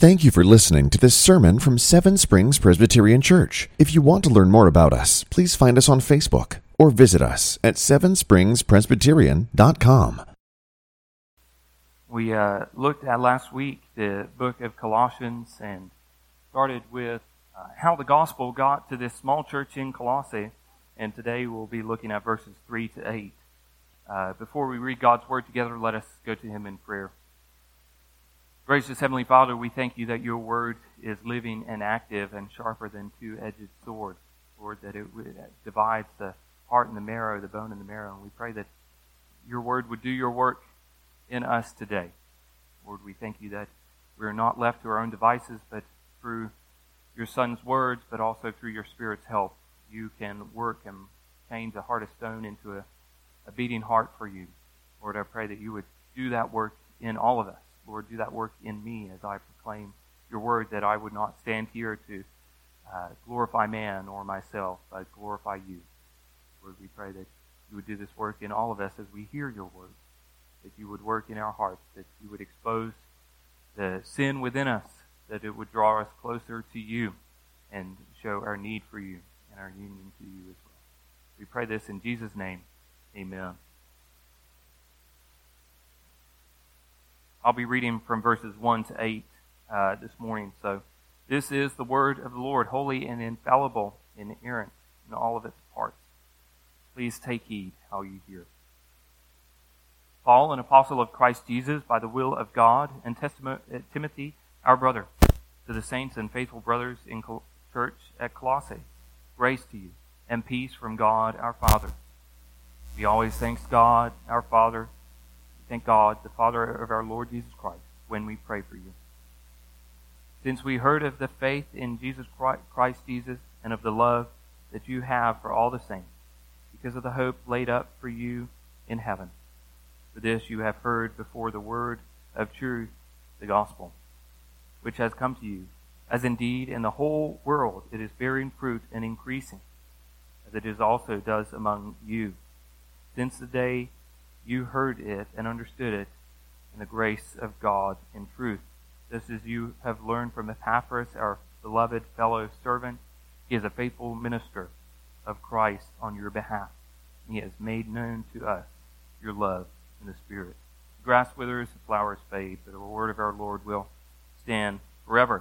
Thank you for listening to this sermon from Seven Springs Presbyterian Church. If you want to learn more about us, please find us on Facebook or visit us at sevenspringspresbyterian.com. We looked at last week the book of Colossians and started with how the gospel got to this small church in Colossae, and today we'll be looking at verses 3 to 8. Before we read God's Word together, let us go to Him in prayer. Gracious Heavenly Father, we thank you that your Word is living and active and sharper than two-edged sword. Lord, that it divides the heart and the marrow, the bone and the marrow. And we pray that your Word would do your work in us today. Lord, we thank you that we are not left to our own devices, but through your Son's words, but also through your Spirit's help, you can work and change a heart of stone into a beating heart for you. Lord, I pray that you would do that work in all of us. Lord, do that work in me as I proclaim your word, that I would not stand here to glorify man or myself, but glorify you. Lord, we pray that you would do this work in all of us as we hear your word, that you would work in our hearts, that you would expose the sin within us, that it would draw us closer to you and show our need for you and our union to you as well. We pray this in Jesus' name. Amen. I'll be reading from verses 1 to 8 this morning. So, this is the word of the Lord, holy and infallible, inerrant in all of its parts. Please take heed how you hear. Paul, an apostle of Christ Jesus, by the will of God, and Timothy, our brother, to the saints and faithful brothers in church at Colossae, grace to you, and peace from God our Father. We always thank God our Father. Thank God, the Father of our Lord Jesus Christ, when we pray for you. Since we heard of the faith in Jesus Christ Jesus and of the love that you have for all the saints, because of the hope laid up for you in heaven. For this you have heard before the word of truth, the gospel, which has come to you, as indeed in the whole world it is bearing fruit and increasing, as it is also does among you, since the day you heard it and understood it in the grace of God in truth, just as you have learned from Epaphras, our beloved fellow servant. He is a faithful minister of Christ on your behalf. He has made known to us your love in the Spirit. The grass withers, the flowers fade, but the word of our Lord will stand forever.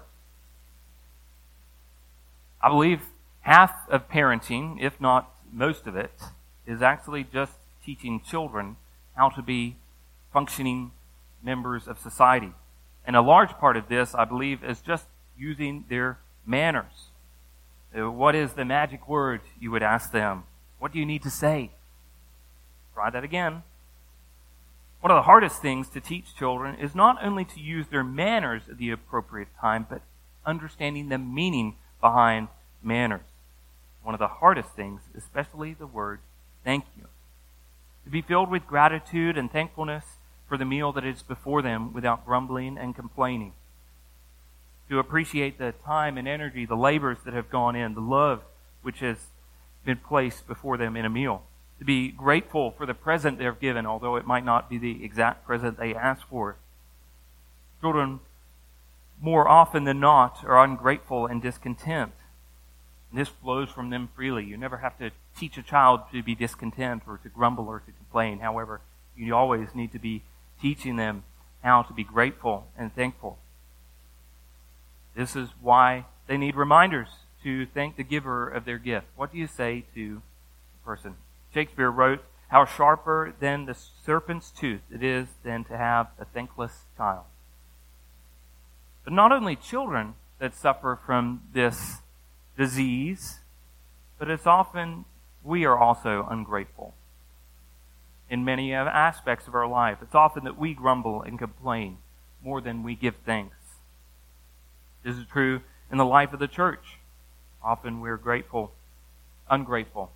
I believe half of parenting, if not most of it, is actually just teaching children how to be functioning members of society. And a large part of this, I believe, is just using their manners. What is the magic word, you would ask them? What do you need to say? Try that again. One of the hardest things to teach children is not only to use their manners at the appropriate time, but understanding the meaning behind manners. One of the hardest things, especially the word thank you. To be filled with gratitude and thankfulness for the meal that is before them without grumbling and complaining. To appreciate the time and energy, the labors that have gone in, the love which has been placed before them in a meal. To be grateful for the present they're given, although it might not be the exact present they asked for. Children, more often than not, are ungrateful and discontent. And this flows from them freely. You never have to teach a child to be discontent or to grumble or to complain. However, you always need to be teaching them how to be grateful and thankful. This is why they need reminders to thank the giver of their gift. What do you say to a person? Shakespeare wrote, "How sharper than the serpent's tooth it is than to have a thankless child." But not only children that suffer from this disease, but it's often we are also ungrateful. In many aspects of our life, it's often that we grumble and complain more than we give thanks. This is true in the life of the church. Often we're ungrateful.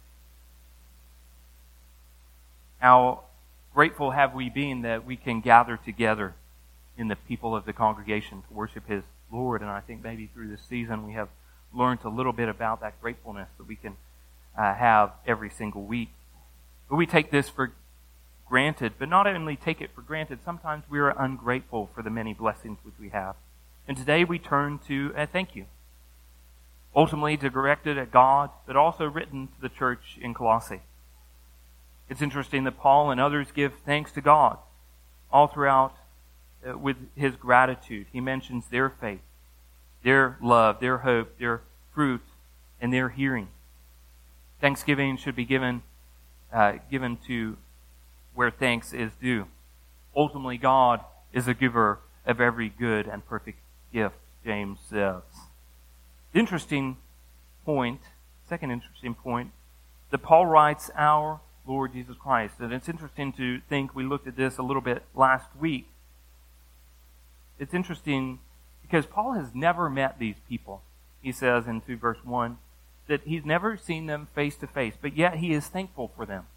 How grateful have we been that we can gather together in the people of the congregation to worship His Lord? And I think maybe through this season we have learned a little bit about that gratefulness that we can have every single week. But we take this for granted, but not only take it for granted, sometimes we are ungrateful for the many blessings which we have. And today we turn to a thank you, ultimately directed at God, but also written to the church in Colossae. It's interesting that Paul and others give thanks to God all throughout with his gratitude. He mentions their faith, their love, their hope, their fruit, and their hearing. Thanksgiving should be given to where thanks is due. Ultimately, God is a giver of every good and perfect gift, James says. Second interesting point, that Paul writes our Lord Jesus Christ. And it's interesting to think, we looked at this a little bit last week. It's interesting because Paul has never met these people. He says in 2 verse 1 that he's never seen them face to face, but yet he is thankful for them.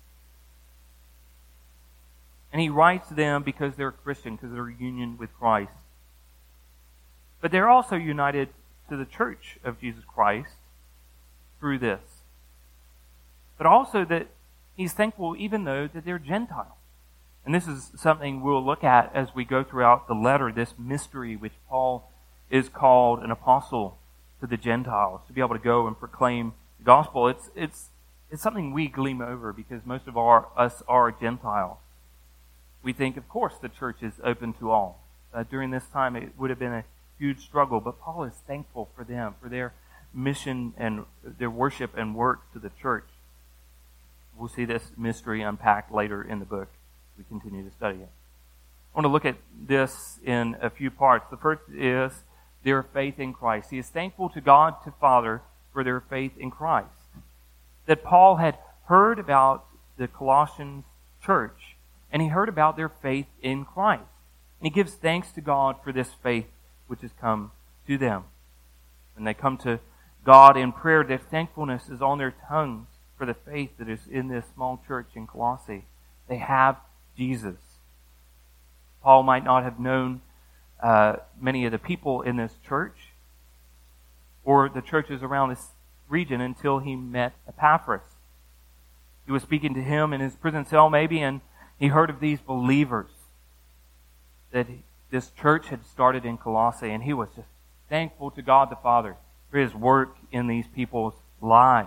And he writes to them because they're Christian, because they're union with Christ. But they're also united to the church of Jesus Christ through this. But also that he's thankful even though that they're Gentiles. And this is something we'll look at as we go throughout the letter, this mystery which Paul is called an apostle to the Gentiles, to be able to go and proclaim the gospel. It's something we gleam over because most of us are Gentiles. We think, of course, the church is open to all. During this time, it would have been a huge struggle, but Paul is thankful for them, for their mission and their worship and work to the church. We'll see this mystery unpacked later in the book as we continue to study it. I want to look at this in a few parts. The first is their faith in Christ. He is thankful to God, to Father, for their faith in Christ. That Paul had heard about the Colossians church, and he heard about their faith in Christ. And he gives thanks to God for this faith which has come to them. When they come to God in prayer, their thankfulness is on their tongues for the faith that is in this small church in Colossae. They have Jesus. Paul might not have known many of the people in this church or the churches around this region until he met Epaphras. He was speaking to him in his prison cell maybe, and he heard of these believers that this church had started in Colossae, and he was just thankful to God the Father for his work in these people's lives.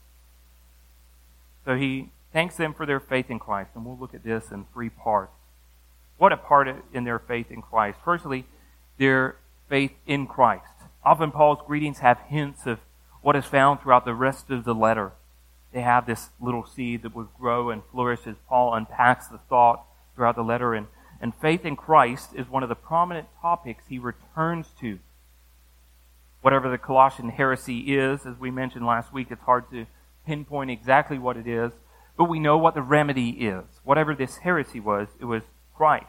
So he thanks them for their faith in Christ, and we'll look at this in 3 parts. What a part in their faith in Christ. Firstly, their faith in Christ. Often Paul's greetings have hints of what is found throughout the rest of the letter. They have this little seed that will grow and flourish as Paul unpacks the thought throughout the letter. And faith in Christ is one of the prominent topics he returns to. Whatever the Colossian heresy is, as we mentioned last week, it's hard to pinpoint exactly what it is, but we know what the remedy is. Whatever this heresy was, it was Christ.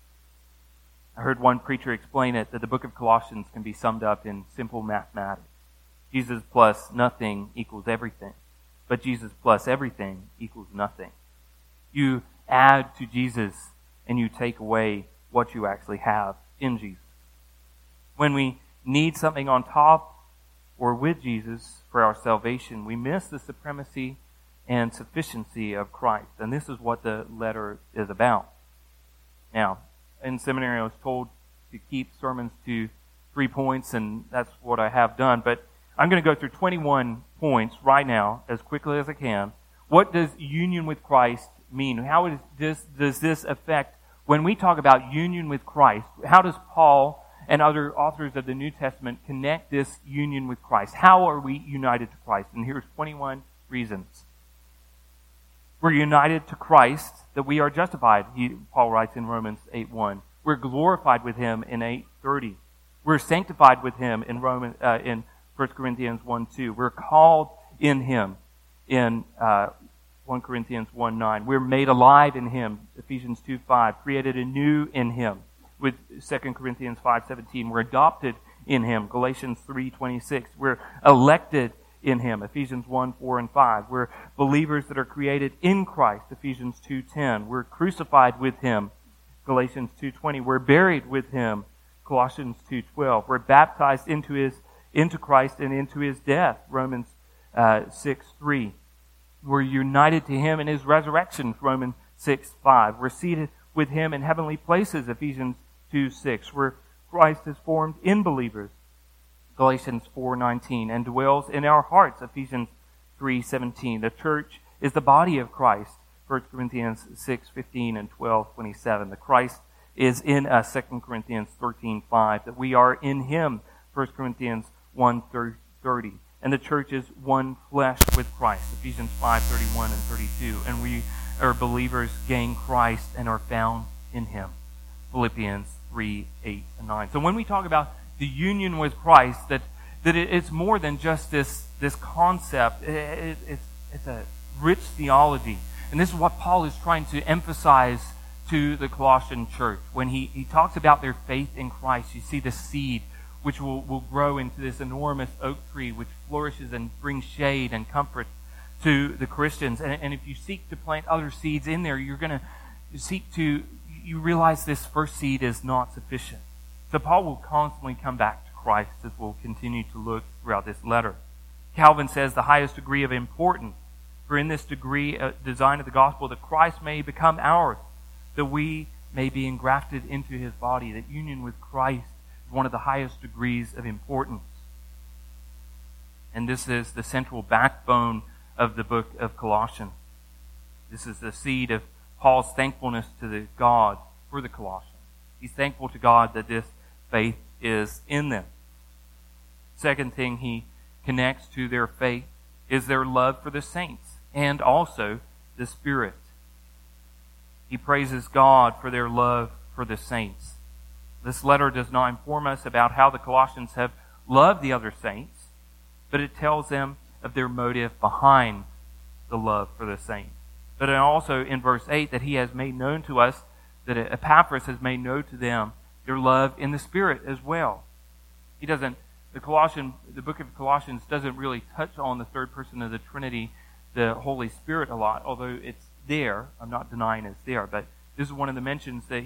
I heard one preacher explain it, that the book of Colossians can be summed up in simple mathematics. Jesus plus nothing equals everything, but Jesus plus everything equals nothing. You add to Jesus and you take away what you actually have in Jesus. When we need something on top or with Jesus for our salvation, we miss the supremacy and sufficiency of Christ. And this is what the letter is about. Now, in seminary I was told to keep sermons to 3 points, and that's what I have done. But I'm going to go through 21 points right now as quickly as I can. What does union with Christ mean? How does this affect, when we talk about union with Christ, how does Paul and other authors of the New Testament connect this union with Christ? How are we united to Christ? And here's 21 reasons. We're united to Christ, that we are justified. Paul writes in Romans 8:1. We're glorified with him in 8:30. We're sanctified with him in 1 Corinthians 1:2. We're called in him in 1 Corinthians 1:9. We're made alive in him, Ephesians 2:5. Created anew in him, with 2 Corinthians 5:17. We're adopted in him, Galatians 3:26. We're elected in him, Ephesians 1:4 and 5. We're believers that are created in Christ, Ephesians 2:10. We're crucified with him, Galatians 2:20. We're buried with him, Colossians 2:12. We're baptized into Christ and into his death, Romans 6:3. We're united to him in his resurrection, Romans 6:5. We're seated with him in heavenly places, Ephesians 2:6. We're Christ is formed in believers, Galatians 4:19, and dwells in our hearts, Ephesians 3:17. The church is the body of Christ, 1 Corinthians 6:15 and 12:27. The Christ is in us, 2 Corinthians 13:5. That we are in Him, 1 Corinthians 1:30. And the church is one flesh with Christ, Ephesians 5:31 and 32. And we are believers gain Christ and are found in Him, Philippians 3:8 and 9. So when we talk about the union with Christ, that it's more than just this concept. It's a rich theology. And this is what Paul is trying to emphasize to the Colossian church. When he talks about their faith in Christ, you see the seed which will grow into this enormous oak tree which flourishes and brings shade and comfort to the Christians. And if you seek to plant other seeds in there, you're going to you realize this first seed is not sufficient. So Paul will constantly come back to Christ as we'll continue to look throughout this letter. Calvin says the highest degree of importance, for in this degree, design of the gospel, that Christ may become ours, that we may be engrafted into His body. That union with Christ is one of the highest degrees of importance. And this is the central backbone of the book of Colossians. This is the seed of Paul's thankfulness to the God for the Colossians. He's thankful to God that this faith is in them. Second thing he connects to their faith is their love for the saints and also the Spirit. He praises God for their love for the saints. This letter does not inform us about how the Colossians have loved the other saints, but it tells them of their motive behind the love for the saints. But also in verse 8 that he has made known to us, that Epaphras has made known to them their love in the Spirit as well. The book of Colossians doesn't really touch on the third person of the Trinity, the Holy Spirit, a lot, although it's there. I'm not denying it's there, but this is one of the mentions that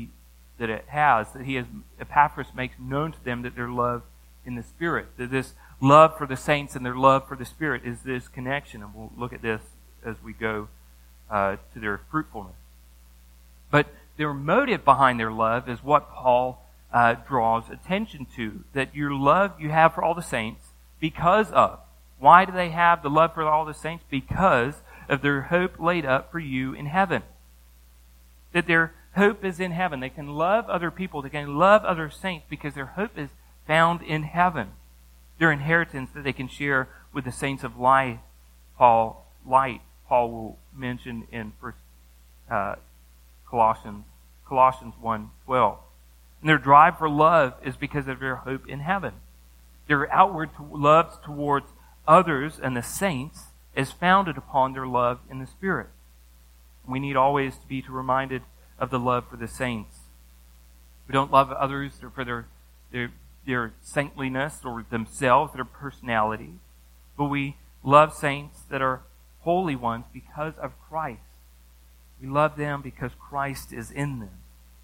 Epaphras makes known to them that their love in the Spirit, that this love for the saints and their love for the Spirit is this connection, and we'll look at this as we go to their fruitfulness. But their motive behind their love is what Paul draws attention to, that your love you have for all the saints because of. Why do they have the love for all the saints? Because of their hope laid up for you in heaven. That their hope is in heaven. They can love other people. They can love other saints because their hope is found in heaven. Their inheritance that they can share with the saints of light. Paul will mention in Colossians 1:12. And their drive for love is because of their hope in heaven. Their outward love towards others and the saints is founded upon their love in the Spirit. We need always to be reminded of the love for the saints. We don't love others for their saintliness or themselves, their personality, but we love saints that are holy ones because of Christ. We love them because Christ is in them.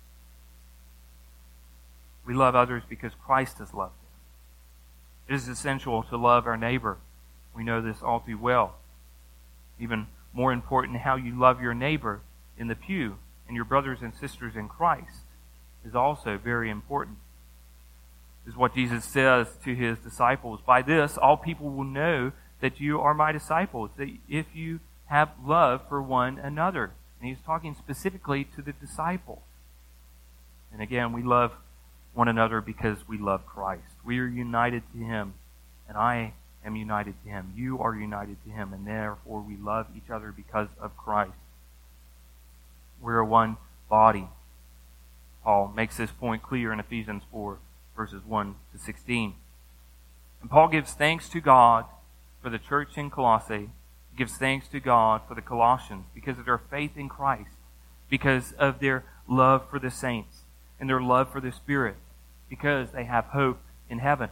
We love others because Christ has loved them. It is essential to love our neighbor. We know this all too well. Even more important, how you love your neighbor in the pew and your brothers and sisters in Christ is also very important. This is what Jesus says to His disciples. By this, all people will know that you are my disciples, that if you have love for one another. And He's talking specifically to the disciples. And again, we love one another because we love Christ. We are united to Him, and I am united to Him. You are united to Him, and therefore we love each other because of Christ. We're one body. Paul makes this point clear in Ephesians 4, verses 1 to 16. And Paul gives thanks to God for the church in Colossae. He gives thanks to God for the Colossians because of their faith in Christ, because of their love for the saints, and their love for the Spirit, because they have hope in heaven.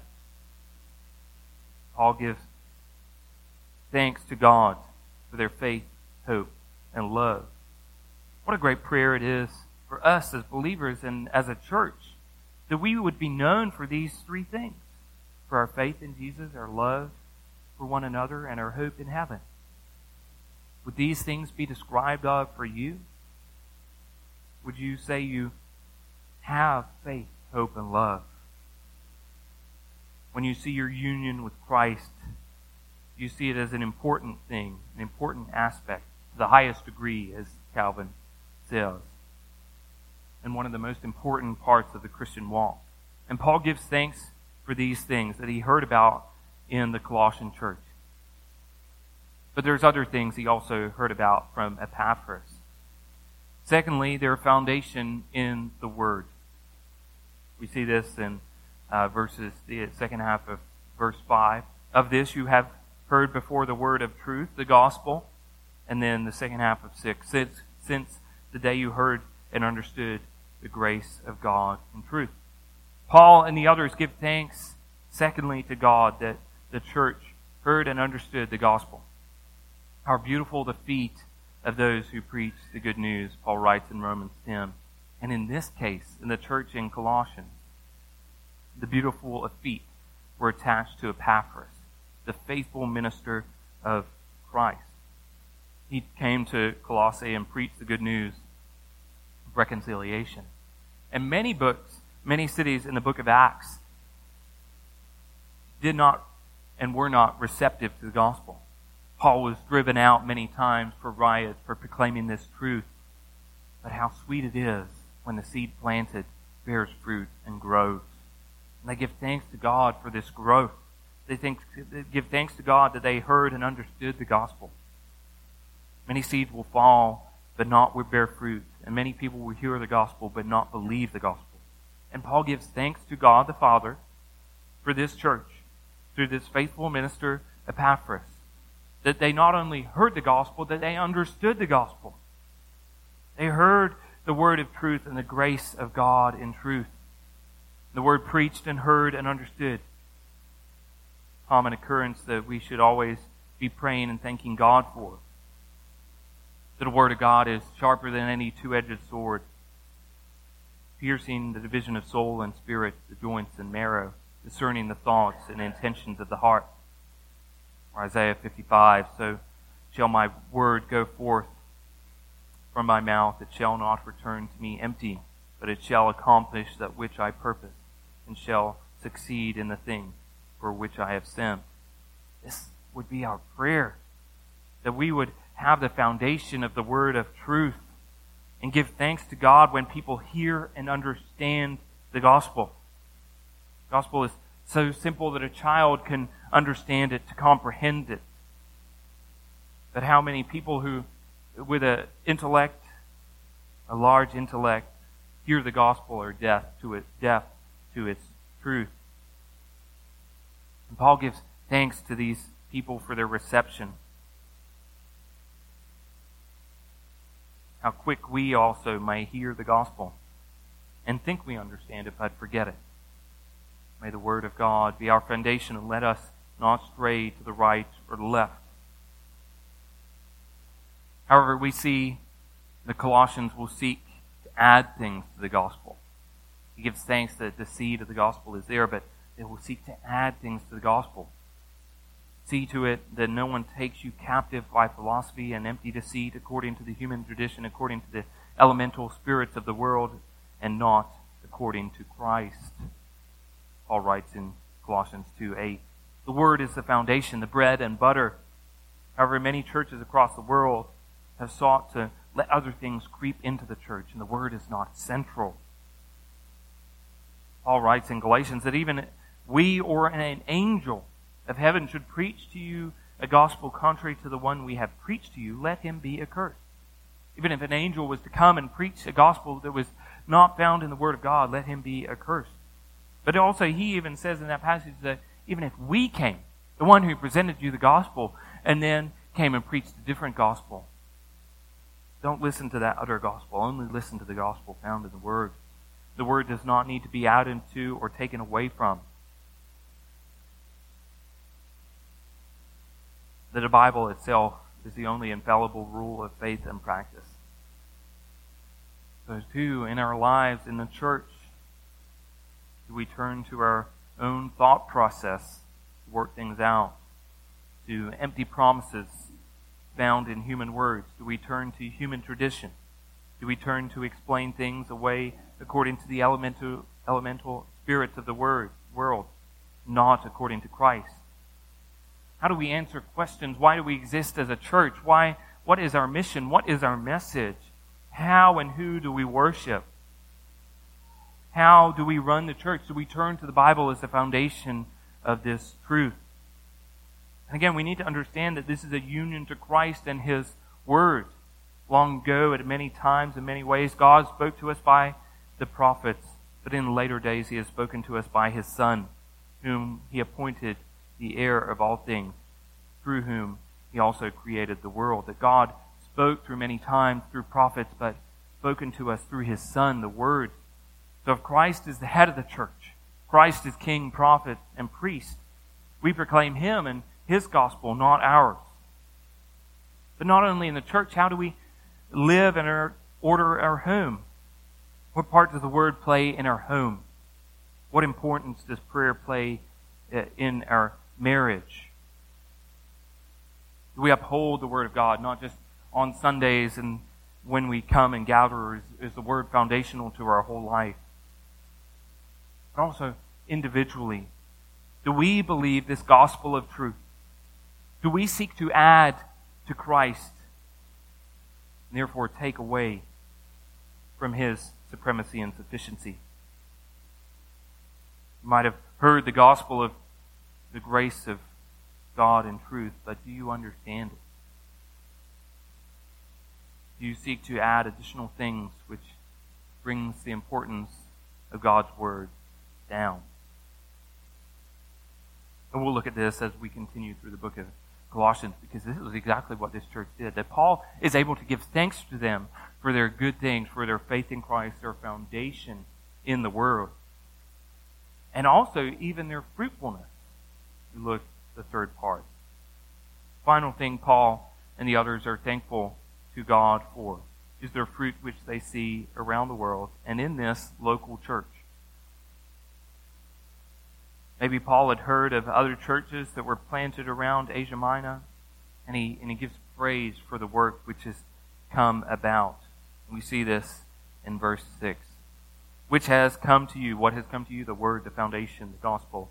Paul gives thanks to God for their faith, hope, and love. What a great prayer it is for us as believers and as a church, that we would be known for these three things: for our faith in Jesus, our love for one another, and our hope in heaven. Would these things be described of for you? Would you say you have faith, hope, and love. When you see your union with Christ, you see it as an important thing, an important aspect, to the highest degree, as Calvin says, and one of the most important parts of the Christian walk. And Paul gives thanks for these things that he heard about in the Colossian church. But there's other things he also heard about from Epaphras. Secondly, their foundation in the Word. We see this in the second half of verse 5. Of this you have heard before the word of truth, the gospel. And then the second half of 6. Since the day you heard and understood the grace of God in truth. Paul and the others give thanks, secondly, to God that the church heard and understood the gospel. How beautiful the feet of those who preach the good news, Paul writes in Romans 10. And in this case, in the church in Colossians, the beautiful feet were attached to Epaphras, the faithful minister of Christ. He came to Colossae and preached the good news of reconciliation. And many cities in the book of Acts did not and were not receptive to the gospel. Paul was driven out many times for riots, for proclaiming this truth. But how sweet it is when the seed planted bears fruit and grows. And they give thanks to God for this growth. They give thanks to God that they heard and understood the gospel. Many seeds will fall, but not will bear fruit. And many people will hear the gospel, but not believe the gospel. And Paul gives thanks to God the Father for this church, through this faithful minister Epaphras, that they not only heard the gospel, that they understood the gospel. They heard the word of truth and the grace of God in truth. The word preached and heard and understood. Common occurrence that we should always be praying and thanking God for. That the word of God is sharper than any two-edged sword, piercing the division of soul and spirit, the joints and marrow, discerning the thoughts and intentions of the heart. Or Isaiah 55, so shall my word go forth from my mouth. It shall not return to me empty, but it shall accomplish that which I purpose, and shall succeed in the thing for which I have sent. This would be our prayer, that we would have the foundation of the word of truth and give thanks to God when people hear and understand the gospel. The gospel is so simple that a child can understand it, to comprehend it. But how many people who, with a large intellect, hear the gospel are deaf to its truth. And Paul gives thanks to these people for their reception. How quick we also may hear the gospel and think we understand it, but forget it. May the word of God be our foundation and let us not stray to the right or the left. However, we see the Colossians will seek to add things to the gospel. He gives thanks that the seed of the gospel is there, but they will seek to add things to the gospel. See to it that no one takes you captive by philosophy and empty deceit according to the human tradition, according to the elemental spirits of the world, and not according to Christ. Paul writes in Colossians 2:8. The word is the foundation, the bread and butter. However, many churches across the world have sought to let other things creep into the church, and the word is not central. Paul writes in Galatians that even we or an angel of heaven should preach to you a gospel contrary to the one we have preached to you, let him be accursed. Even if an angel was to come and preach a gospel that was not found in the Word of God, let him be accursed. But also he even says in that passage that even if we came, the one who presented you the gospel, and then came and preached a different gospel, don't listen to that other gospel. Only listen to the gospel found in the Word. The Word does not need to be added to or taken away from. That the Bible itself is the only infallible rule of faith and practice. So too, in our lives, in the church, do we turn to our own thought process to work things out? To empty promises found in human words? Do we turn to human tradition? Do we turn to explain things away according to the elemental spirits of the world, not according to Christ. How do we answer questions? Why do we exist as a church? What is our mission? What is our message? How and who do we worship? How do we run the church? Do we turn to the Bible as the foundation of this truth? And again, we need to understand that this is a union to Christ and His Word. Long ago, at many times, in many ways, God spoke to us by the prophets, but in later days He has spoken to us by His Son, whom He appointed the heir of all things, through whom He also created the world. That God spoke through many times through prophets, but spoken to us through His Son, the Word. So if Christ is the head of the church, Christ is king, prophet, and priest, we proclaim Him and His gospel, not ours. But not only in the church, how do we live and order our home? What part does the Word play in our home? What importance does prayer play in our marriage? Do we uphold the Word of God, not just on Sundays and when we come and gather? Is the Word foundational to our whole life? But also individually, do we believe this gospel of truth? Do we seek to add to Christ and therefore take away from His supremacy and sufficiency? You might have heard the gospel of the grace of God and truth, but do you understand it? Do you seek to add additional things which brings the importance of God's Word down? And we'll look at this as we continue through the book of Colossians, because this is exactly what this church did. That Paul is able to give thanks to them for their good things, for their faith in Christ, their foundation in the Word, and also even their fruitfulness. We look at the third part. Final thing Paul and the others are thankful to God for is their fruit which they see around the world and in this local church. Maybe Paul had heard of other churches that were planted around Asia Minor, and he gives praise for the work which has come about. And we see this in verse 6. Which has come to you? What has come to you? The Word, the foundation, the gospel.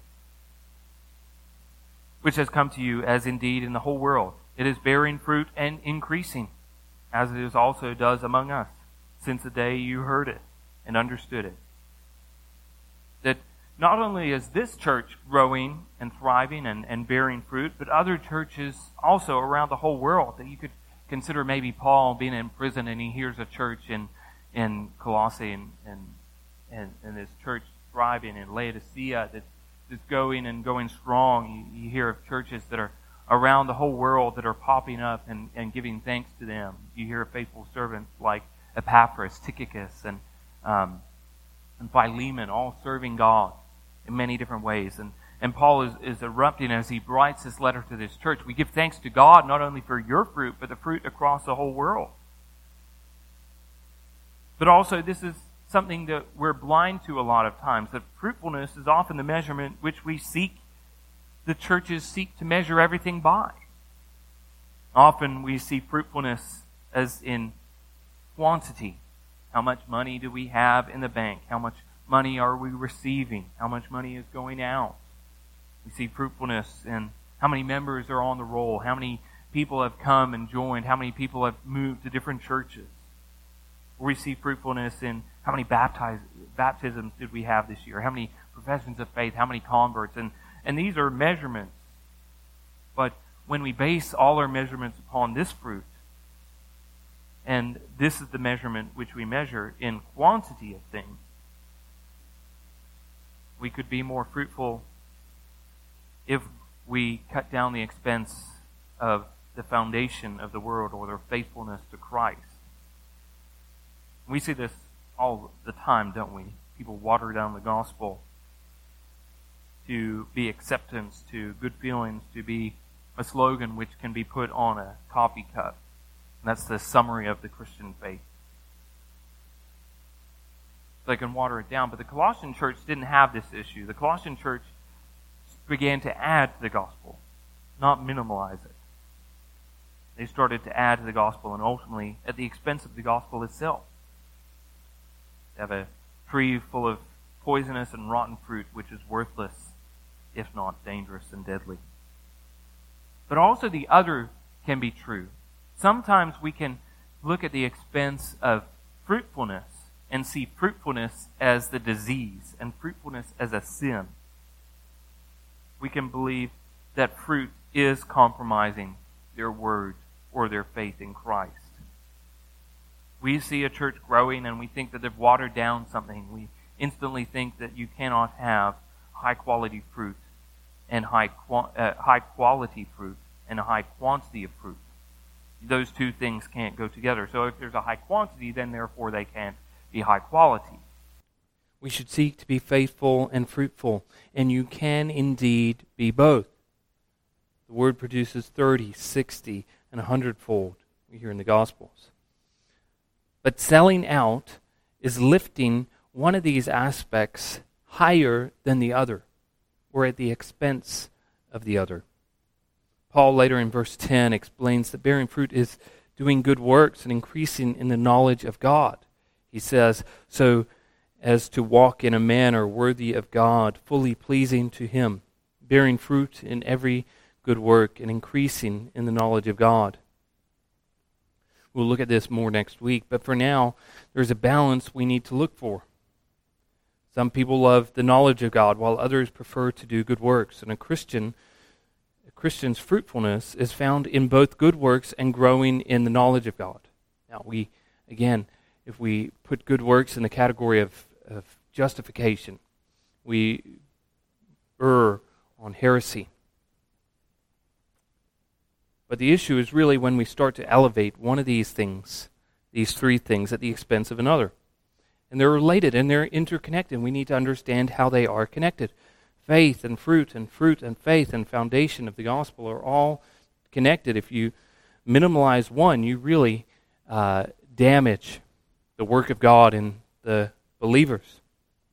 Which has come to you, as indeed in the whole world it is bearing fruit and increasing, as it is also does among us, since the day you heard it and understood it. That not only is this church growing and thriving and bearing fruit, but other churches also around the whole world. That you could consider maybe Paul being in prison and he hears a church in Colossae and this church thriving, in Laodicea that's going strong. You hear of churches that are around the whole world that are popping up and giving thanks to them. You hear of faithful servants like Epaphras, Tychicus, and Philemon, all serving God in many different ways. And Paul is erupting as he writes this letter to this church. We give thanks to God not only for your fruit, but the fruit across the whole world. But also, this is something that we're blind to a lot of times, that fruitfulness is often the measurement which the churches seek to measure everything by. Often we see fruitfulness as in quantity. How much money do we have in the bank? How much money are we receiving? How much money is going out? We see fruitfulness in how many members are on the roll, how many people have come and joined, how many people have moved to different churches. We see fruitfulness in how many baptisms did we have this year, how many professions of faith, how many converts, and these are measurements. But when we base all our measurements upon this fruit, and this is the measurement which we measure in quantity of things, we could be more fruitful if we cut down the expense of the foundation of the world or their faithfulness to Christ. We see this all the time, don't we? People water down the gospel to be acceptance, to good feelings, to be a slogan which can be put on a coffee cup. And that's the summary of the Christian faith. They can water it down. But the Colossian church didn't have this issue. The Colossian church began to add to the gospel, not minimalize it. They started to add to the gospel, and ultimately at the expense of the gospel itself. They have a tree full of poisonous and rotten fruit which is worthless, if not dangerous and deadly. But also the other can be true. Sometimes we can look at the expense of fruitfulness and see fruitfulness as the disease and fruitfulness as a sin. We can believe that fruit is compromising their word or their faith in Christ. We see a church growing and we think that they've watered down something. We instantly think that you cannot have high quality fruit and high quality fruit and a high quantity of fruit. Those two things can't go together. So if there's a high quantity, then therefore they can't be high quality. We should seek to be faithful and fruitful, and you can indeed be both. The word produces 30, 60, and 100-fold, we hear in the Gospels. But selling out is lifting one of these aspects higher than the other, or at the expense of the other. Paul later in verse 10 explains that bearing fruit is doing good works and increasing in the knowledge of God. He says, so as to walk in a manner worthy of God, fully pleasing to Him, bearing fruit in every good work and increasing in the knowledge of God. We'll look at this more next week, but for now, there's a balance we need to look for. Some people love the knowledge of God, while others prefer to do good works. And a Christian's fruitfulness is found in both good works and growing in the knowledge of God. Now, if we put good works in the category of justification, we err on heresy. But the issue is really when we start to elevate one of these things, these three things, at the expense of another. And they're related and they're interconnected. We need to understand how they are connected. Faith and fruit and faith and foundation of the gospel are all connected. If you minimize one, you really damage the work of God in the believers.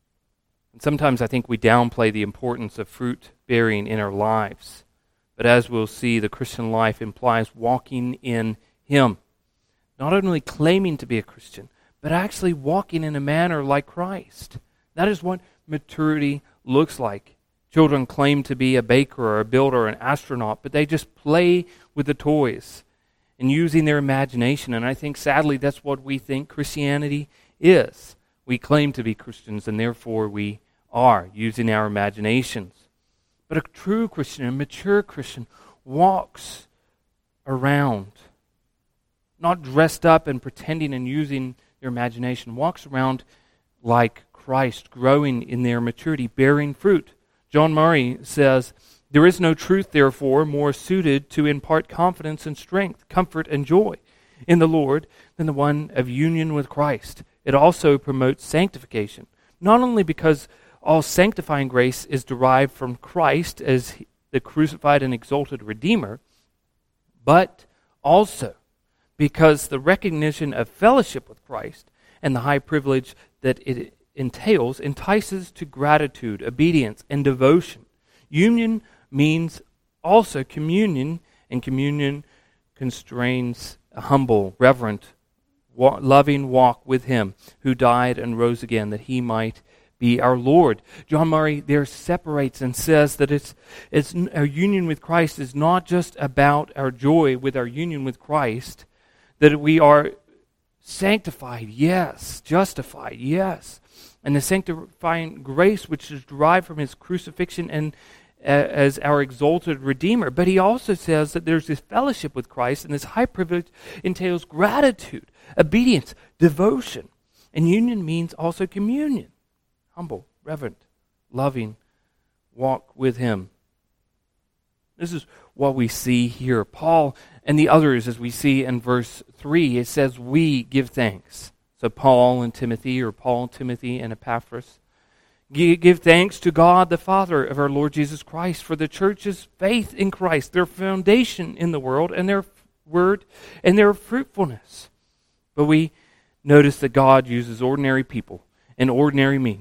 And sometimes I think we downplay the importance of fruit bearing in our lives. But as we'll see, the Christian life implies walking in Him. Not only claiming to be a Christian, but actually walking in a manner like Christ. That is what maturity looks like. Children claim to be a baker or a builder or an astronaut, but they just play with the toys and using their imagination. And I think, sadly, that's what we think Christianity is. We claim to be Christians, and therefore we are, using our imaginations. But a true Christian, a mature Christian, walks around, not dressed up and pretending and using their imagination, walks around like Christ, growing in their maturity, bearing fruit. John Murray says, "There is no truth, therefore, more suited to impart confidence and strength, comfort and joy in the Lord than the one of union with Christ. It also promotes sanctification, not only because all sanctifying grace is derived from Christ as the crucified and exalted Redeemer, but also because the recognition of fellowship with Christ and the high privilege that it entails entices to gratitude, obedience, and devotion. Union means also communion, and communion constrains a humble, reverent, loving walk with Him who died and rose again that He might be our Lord." John Murray there separates and says that it's our union with Christ is not just about our joy with our union with Christ, that we are sanctified, yes, justified, yes, and the sanctifying grace which is derived from His crucifixion and as our exalted Redeemer. But he also says that there's this fellowship with Christ, and this high privilege entails gratitude, obedience, devotion. And union means also communion. Humble, reverent, loving, walk with Him. This is what we see here. Paul and the others, as we see in verse 3, it says, "We give thanks." So Paul and Timothy, or Paul, Timothy, and Epaphras, give thanks to God the Father of our Lord Jesus Christ for the church's faith in Christ, their foundation in the world, and their word, and their fruitfulness. But we notice that God uses ordinary people and ordinary means.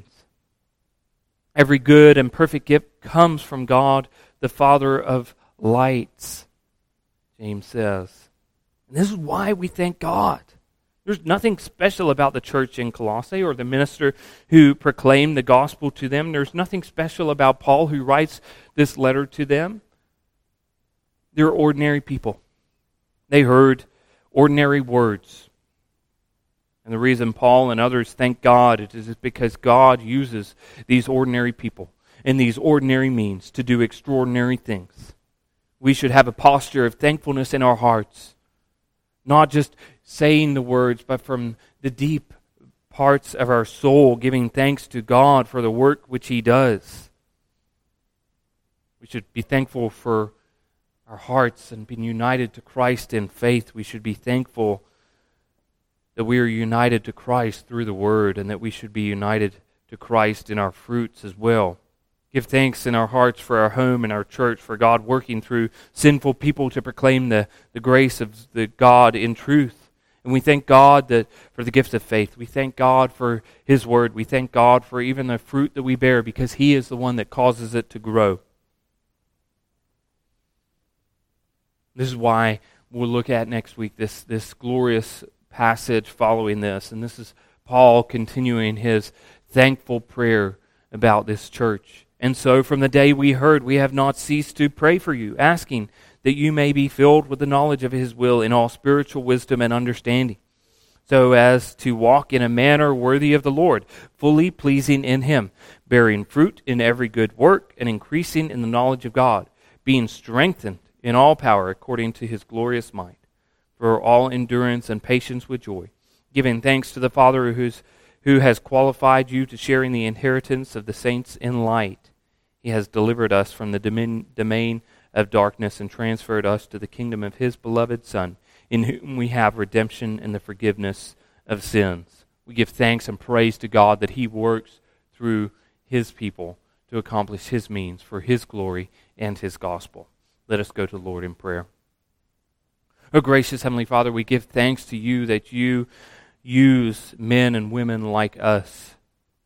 Every good and perfect gift comes from God, the Father of lights, James says. And this is why we thank God. There's nothing special about the church in Colossae or the minister who proclaimed the gospel to them. There's nothing special about Paul who writes this letter to them. They're ordinary people. They heard ordinary words. And the reason Paul and others thank God is because God uses these ordinary people and these ordinary means to do extraordinary things. We should have a posture of thankfulness in our hearts, not just saying the words, but from the deep parts of our soul, giving thanks to God for the work which He does. We should be thankful for our hearts and being united to Christ in faith. We should be thankful that we are united to Christ through the Word, and that we should be united to Christ in our fruits as well. Give thanks in our hearts for our home and our church, for God working through sinful people to proclaim the grace of the God in truth. And we thank God for the gift of faith. We thank God for His Word. We thank God for even the fruit that we bear, because He is the one that causes it to grow. This is why we'll look at next week this glorious passage following this. And this is Paul continuing his thankful prayer about this church. And so from the day we heard, we have not ceased to pray for you, asking that you may be filled with the knowledge of His will in all spiritual wisdom and understanding, so as to walk in a manner worthy of the Lord, fully pleasing in Him, bearing fruit in every good work, and increasing in the knowledge of God, being strengthened in all power according to His glorious might, for all endurance and patience with joy, giving thanks to the Father who has qualified you to share in the inheritance of the saints in light. He has delivered us from the domain of darkness and transferred us to the kingdom of His beloved Son, in whom we have redemption and the forgiveness of sins. We give thanks and praise to God that He works through His people to accomplish His means for His glory and His gospel. Let us go to the Lord in prayer. Oh, gracious Heavenly Father, we give thanks to You that You use men and women like us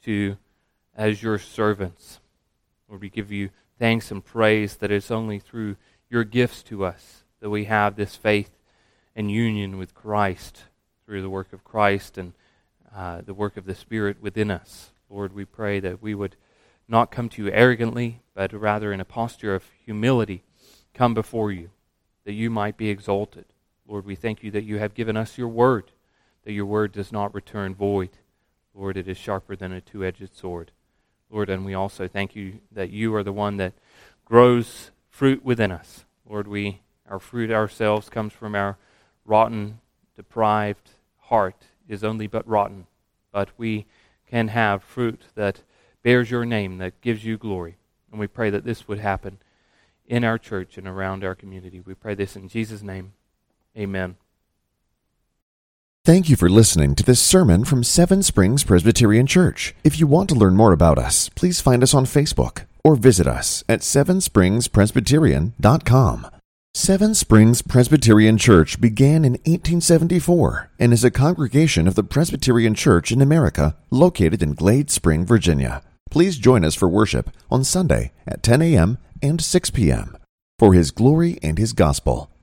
as Your servants. Lord, we give You thanks and praise that it's only through Your gifts to us that we have this faith and union with Christ, through the work of Christ and the work of the Spirit within us. Lord, we pray that we would not come to You arrogantly, but rather in a posture of humility come before You, that You might be exalted. Lord, we thank You that You have given us Your Word, that Your Word does not return void. Lord, it is sharper than a two-edged sword. Lord, and we also thank You that You are the one that grows fruit within us. Lord, our fruit ourselves comes from our rotten, deprived heart, is only but rotten. But we can have fruit that bears Your name, that gives You glory. And we pray that this would happen in our church and around our community. We pray this in Jesus' name. Amen. Thank you for listening to this sermon from Seven Springs Presbyterian Church. If you want to learn more about us, please find us on Facebook or visit us at sevenspringspresbyterian.com. Seven Springs Presbyterian Church began in 1874 and is a congregation of the Presbyterian Church in America located in Glade Spring, Virginia. Please join us for worship on Sunday at 10 a.m. and 6 p.m. for His glory and His gospel.